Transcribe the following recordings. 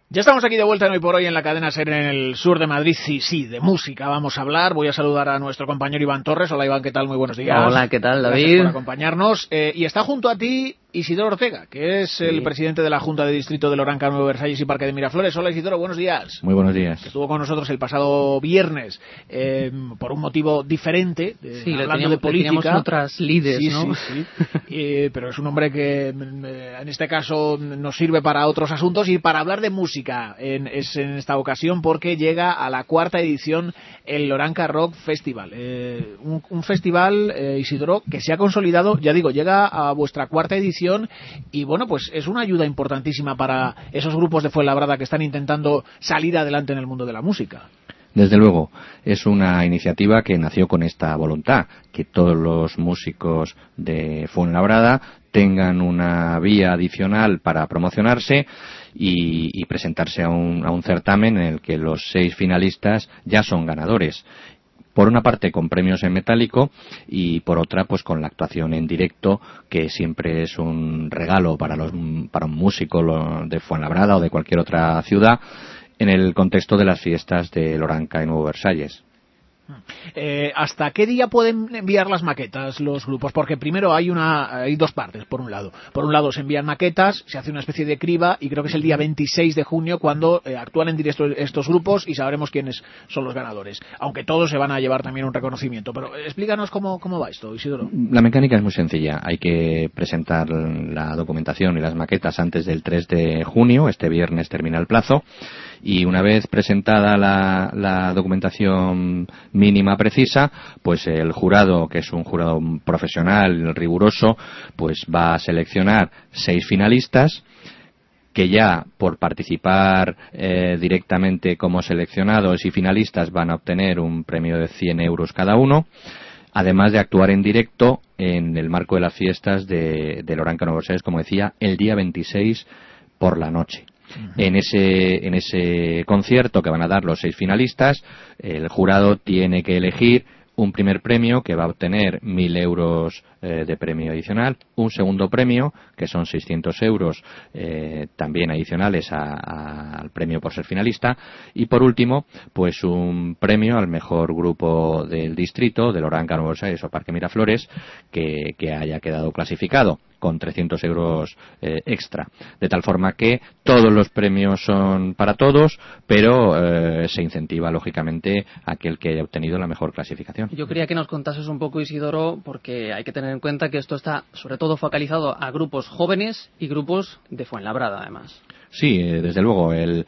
Ya estamos aquí de vuelta en Hoy por Hoy en la cadena SER en el sur de Madrid. Sí, de música vamos a hablar. Voy a saludar a nuestro compañero Iván Torres. Hola Iván, ¿qué tal? Muy buenos días. Hola, ¿qué tal, David? Gracias por acompañarnos. Y está junto a ti Isidoro Ortega, que es el presidente de la Junta de Distrito de Loranca, Nuevo Versalles y Parque de Miraflores. Hola Isidoro, buenos días. Muy buenos días. Que estuvo con nosotros el pasado viernes por un motivo diferente, hablando de política. Teníamos otras lides, ¿no? Sí. Pero es un hombre que en este caso nos sirve para otros asuntos y para hablar de música en esta ocasión, porque llega a la 4ª edición el Loranca Rock Festival. Un festival, Isidoro, que se ha consolidado, ya digo, llega a vuestra 4ª edición y bueno, pues es una ayuda importantísima para esos grupos de Fuenlabrada que están intentando salir adelante en el mundo de la música. Desde luego, es una iniciativa que nació con esta voluntad, que todos los músicos de Fuenlabrada tengan una vía adicional para promocionarse y presentarse a un certamen en el que los 6 finalistas ya son ganadores. Por una parte con premios en metálico y por otra pues con la actuación en directo, que siempre es un regalo para un músico de Fuenlabrada o de cualquier otra ciudad en el contexto de las fiestas de Loranca y Nuevo Versalles. ¿Hasta qué día pueden enviar las maquetas los grupos? Porque primero hay 2 partes, por un lado. Por un lado se envían maquetas, se hace una especie de criba y creo que es el día 26 de junio cuando actúan en directo estos grupos y sabremos quiénes son los ganadores. Aunque todos se van a llevar también un reconocimiento. Pero explícanos cómo va esto, Isidoro. La mecánica es muy sencilla. Hay que presentar la documentación y las maquetas antes del 3 de junio. Este viernes termina el plazo. Y una vez presentada la documentación mínima precisa, pues el jurado, que es un jurado profesional, riguroso, pues va a seleccionar 6 finalistas que ya por participar directamente como seleccionados y finalistas van a obtener un premio de 100 euros cada uno, además de actuar en directo en el marco de las fiestas de Loranca Nuevo Versalles, como decía, el día 26 por la noche. En ese concierto que van a dar los 6 finalistas, el jurado tiene que elegir un primer premio que va a obtener 1.000 euros de premio adicional, un segundo premio que son 600 euros también adicionales al premio por ser finalista, y por último pues un premio al mejor grupo del distrito de Loranca, Nuevo Versalles o Parque Miraflores que haya quedado clasificado, con 300 euros extra, de tal forma que todos los premios son para todos, pero se incentiva lógicamente a aquel que haya obtenido la mejor clasificación. Yo quería que nos contases un poco, Isidoro, porque hay que tener en cuenta que esto está sobre todo focalizado a grupos jóvenes y grupos de Fuenlabrada, además. Sí, desde luego. El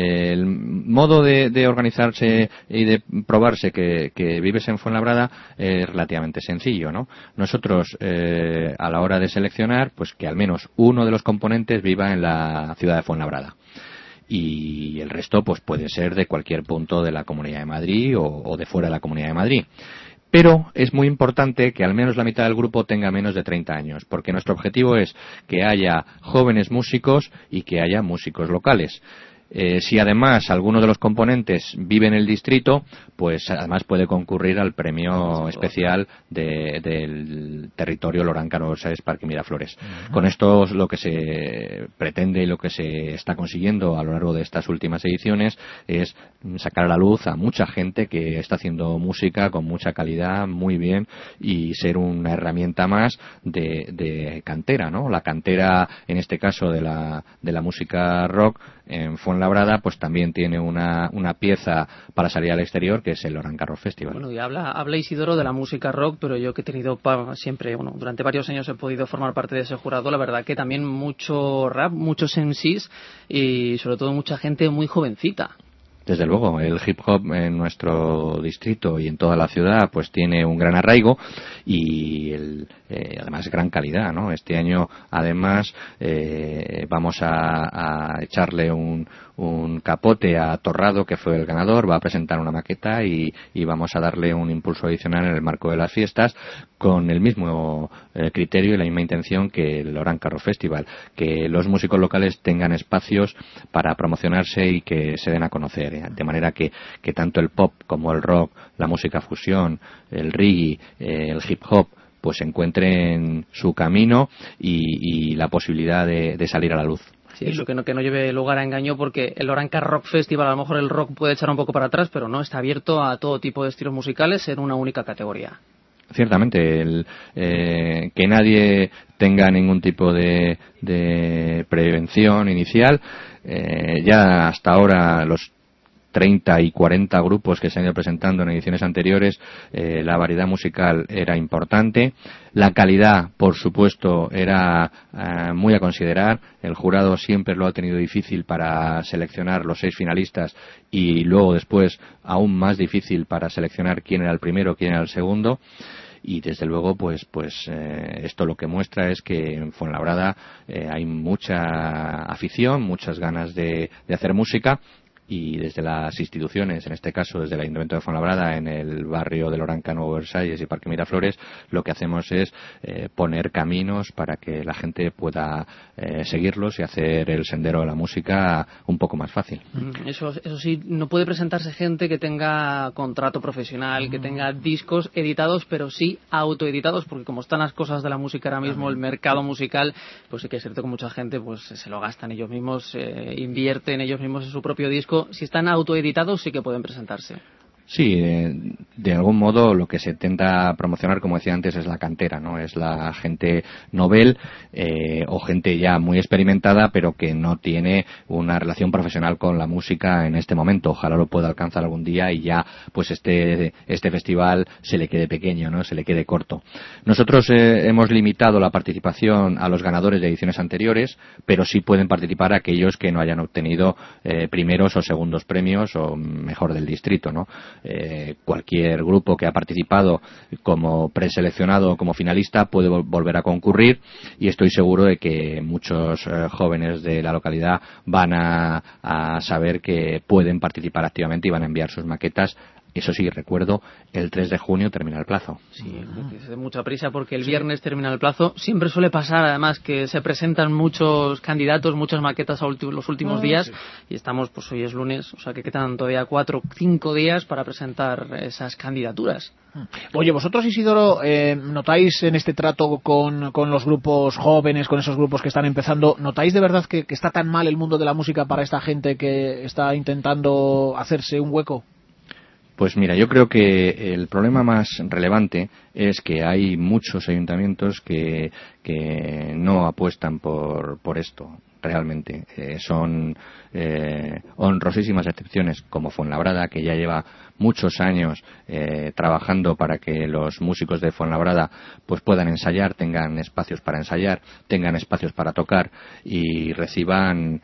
modo de organizarse y de probarse que vives en Fuenlabrada es relativamente sencillo, ¿no? Nosotros, a la hora de seleccionar, pues que al menos uno de los componentes viva en la ciudad de Fuenlabrada. Y el resto pues puede ser de cualquier punto de la Comunidad de Madrid o de fuera de la Comunidad de Madrid. Pero es muy importante que al menos la mitad del grupo tenga menos de 30 años, porque nuestro objetivo es que haya jóvenes músicos y que haya músicos locales. Si además alguno de los componentes vive en el distrito, pues además puede concurrir al premio especial del territorio Loranca, Nuevo Versalles, Parque Miraflores. Con esto lo que se pretende y lo que se está consiguiendo a lo largo de estas últimas ediciones es sacar a la luz a mucha gente que está haciendo música con mucha calidad, muy bien, y ser una herramienta más de cantera, ¿no? La cantera, en este caso de la música rock en Fuenlabrada, pues también tiene una pieza para salir al exterior, que es el Loranca Rock Festival. Bueno, y habla Isidoro de la música rock, pero yo que he tenido siempre, durante varios años he podido formar parte de ese jurado, la verdad que también mucho rap, muchos MCs y sobre todo mucha gente muy jovencita. Desde luego, el hip hop en nuestro distrito y en toda la ciudad pues tiene un gran arraigo y además gran calidad, ¿no? Este año además vamos a echarle un capote a Torrado, que fue el ganador, va a presentar una maqueta y vamos a darle un impulso adicional en el marco de las fiestas con el mismo criterio y la misma intención que el Loranca Rock Festival, que los músicos locales tengan espacios para promocionarse y que se den a conocer, de manera que tanto el pop como el rock, la música fusión, el reggae, el hip hop pues encuentren su camino y la posibilidad de salir a la luz. Sí, eso que no lleve lugar a engaño, porque el Loranca Rock Festival, a lo mejor el rock puede echar un poco para atrás, pero no, está abierto a todo tipo de estilos musicales en una única categoría. Ciertamente, que nadie tenga ningún tipo de prevención inicial. Ya hasta ahora los 30 y 40 grupos que se han ido presentando en ediciones anteriores, la variedad musical era importante, la calidad, por supuesto, era muy a considerar. El jurado siempre lo ha tenido difícil para seleccionar los 6 finalistas y luego después aún más difícil para seleccionar quién era el primero, quién era el segundo. Y desde luego pues esto lo que muestra es que en Fuenlabrada hay mucha afición, muchas ganas de hacer música, y desde las instituciones, en este caso desde el Ayuntamiento de Fuenlabrada, en el barrio de Loranca, Nuevo Versalles y Parque Miraflores, lo que hacemos es poner caminos para que la gente pueda seguirlos y hacer el sendero de la música un poco más fácil. Eso sí, no puede presentarse gente que tenga contrato profesional, que tenga discos editados, pero sí autoeditados, porque como están las cosas de la música ahora mismo, el mercado musical, pues sí que es cierto que mucha gente pues se lo gastan ellos mismos, invierten ellos mismos en su propio disco. Si están autoeditados sí que pueden presentarse. Sí, de algún modo lo que se intenta promocionar, como decía antes, es la cantera, ¿no? Es la gente novel o gente ya muy experimentada, pero que no tiene una relación profesional con la música en este momento. Ojalá lo pueda alcanzar algún día y ya pues este festival se le quede pequeño, ¿no? Se le quede corto. Nosotros hemos limitado la participación a los ganadores de ediciones anteriores, pero sí pueden participar aquellos que no hayan obtenido primeros o segundos premios o mejor del distrito, ¿no? Cualquier grupo que ha participado como preseleccionado o como finalista puede volver a concurrir, y estoy seguro de que muchos jóvenes de la localidad van a saber que pueden participar activamente y van a enviar sus maquetas. Eso sí, recuerdo, el 3 de junio termina el plazo. Sí, es de mucha prisa porque el viernes termina el plazo. Siempre suele pasar, además, que se presentan muchos candidatos, muchas maquetas los últimos días. Sí. Y estamos, pues hoy es lunes, o sea que quedan todavía 4 o 5 días para presentar esas candidaturas. Oye, vosotros, Isidoro, ¿notáis en este trato con los grupos jóvenes, con esos grupos que están empezando, notáis de verdad que está tan mal el mundo de la música para esta gente que está intentando hacerse un hueco? Pues mira, yo creo que el problema más relevante es que hay muchos ayuntamientos que no apuestan por esto. Realmente son honrosísimas excepciones, como Fuenlabrada, que ya lleva muchos años trabajando para que los músicos de Fuenlabrada pues puedan ensayar, tengan espacios para ensayar, tengan espacios para tocar y reciban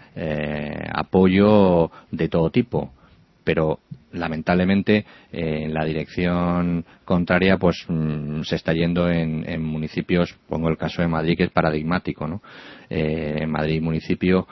apoyo de todo tipo. Pero lamentablemente en la dirección contraria pues se está yendo en municipios, pongo el caso de Madrid, que es paradigmático, ¿no? En Madrid municipio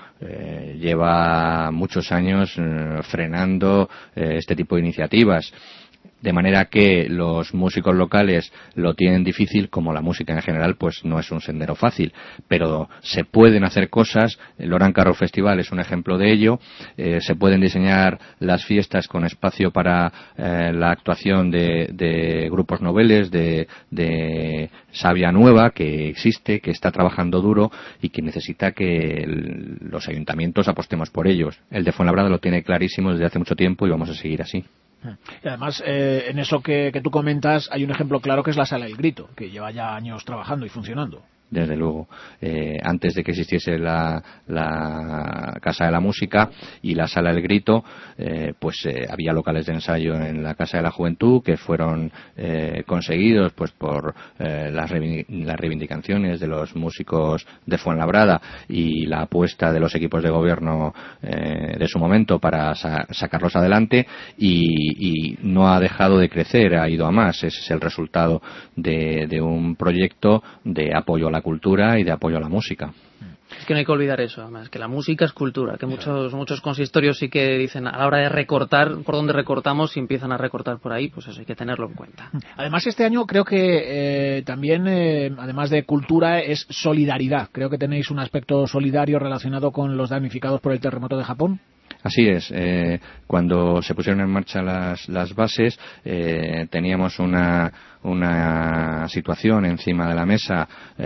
lleva muchos años frenando este tipo de iniciativas, de manera que los músicos locales lo tienen difícil, como la música en general pues no es un sendero fácil, pero se pueden hacer cosas. El Loranca Rock Festival es un ejemplo de ello. Se pueden diseñar las fiestas con espacio para la actuación de grupos noveles, de savia nueva que existe, que está trabajando duro y que necesita que los ayuntamientos apostemos por ellos. El de Fuenlabrada lo tiene clarísimo desde hace mucho tiempo y vamos a seguir así. Y además, en eso que tú comentas, hay un ejemplo claro que es la Sala El Grito, que lleva ya años trabajando y funcionando. Desde luego, antes de que existiese la Casa de la Música y la Sala El Grito, había locales de ensayo en la Casa de la Juventud que fueron conseguidos pues por las reivindicaciones de los músicos de Fuenlabrada y la apuesta de los equipos de gobierno de su momento para sacarlos adelante, y no ha dejado de crecer, ha ido a más. Ese es el resultado de un proyecto de apoyo a la cultura y de apoyo a la música. Es que no hay que olvidar eso, además, que la música es cultura, que muchos consistorios sí que dicen a la hora de recortar, por dónde recortamos, si empiezan a recortar por ahí, pues eso hay que tenerlo en cuenta. Además, este año creo que también, además de cultura, es solidaridad. Creo que tenéis un aspecto solidario relacionado con los damnificados por el terremoto de Japón. Así es. Cuando se pusieron en marcha las bases, teníamos una situación encima de la mesa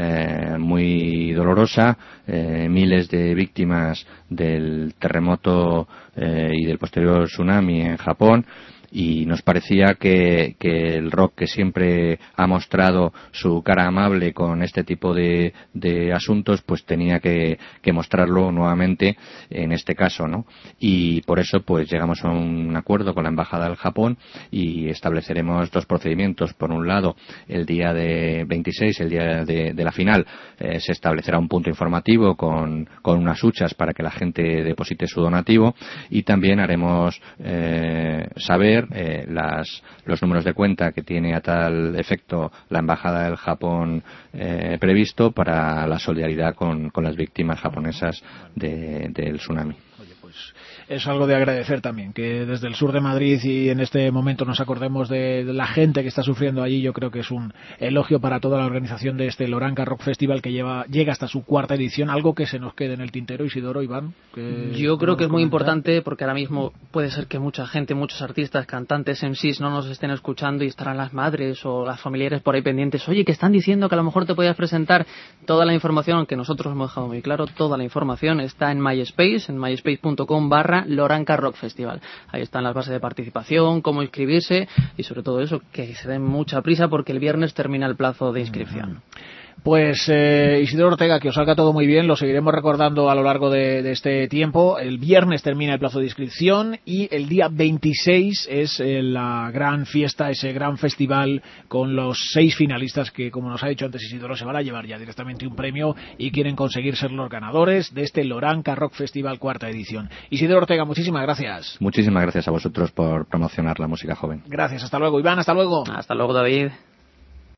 muy dolorosa, miles de víctimas del terremoto y del posterior tsunami en Japón, y nos parecía que el rock, que siempre ha mostrado su cara amable con este tipo de asuntos, pues tenía que mostrarlo nuevamente en este caso, ¿no? Y por eso pues llegamos a un acuerdo con la Embajada del Japón y estableceremos dos procedimientos. Por un lado, el día de 26, el día de la final, se establecerá un punto informativo con unas huchas para que la gente deposite su donativo, y también haremos saber los números de cuenta que tiene a tal efecto la Embajada del Japón previsto para la solidaridad con las víctimas japonesas del tsunami. Oye, pues es algo de agradecer también, que desde el sur de Madrid y en este momento nos acordemos de la gente que está sufriendo allí. Yo creo que es un elogio para toda la organización de este Loranca Rock Festival, que llega hasta su cuarta edición. Algo que se nos quede en el tintero, Isidoro, Iván. Yo creo que es muy importante, porque ahora mismo puede ser que mucha gente, muchos artistas, cantantes, MCs no nos estén escuchando, y estarán las madres o las familiares por ahí pendientes. Oye, que están diciendo que a lo mejor te podías presentar. Toda la información, aunque nosotros hemos dejado muy claro, toda la información está en MySpace, en myspace.com/Loranca Rock Festival. Ahí están las bases de participación, cómo inscribirse, y sobre todo eso, que se den mucha prisa, porque el viernes termina el plazo de inscripción. Pues Isidoro Ortega, que os salga todo muy bien, lo seguiremos recordando a lo largo de este tiempo. El viernes termina el plazo de inscripción y el día 26 es la gran fiesta, ese gran festival con los 6 finalistas que, como nos ha dicho antes Isidoro, se van a llevar ya directamente un premio y quieren conseguir ser los ganadores de este Loranca Rock Festival cuarta edición. Isidoro Ortega, muchísimas gracias. Muchísimas gracias a vosotros por promocionar la música joven. Gracias, hasta luego. Iván, hasta luego. Hasta luego, David.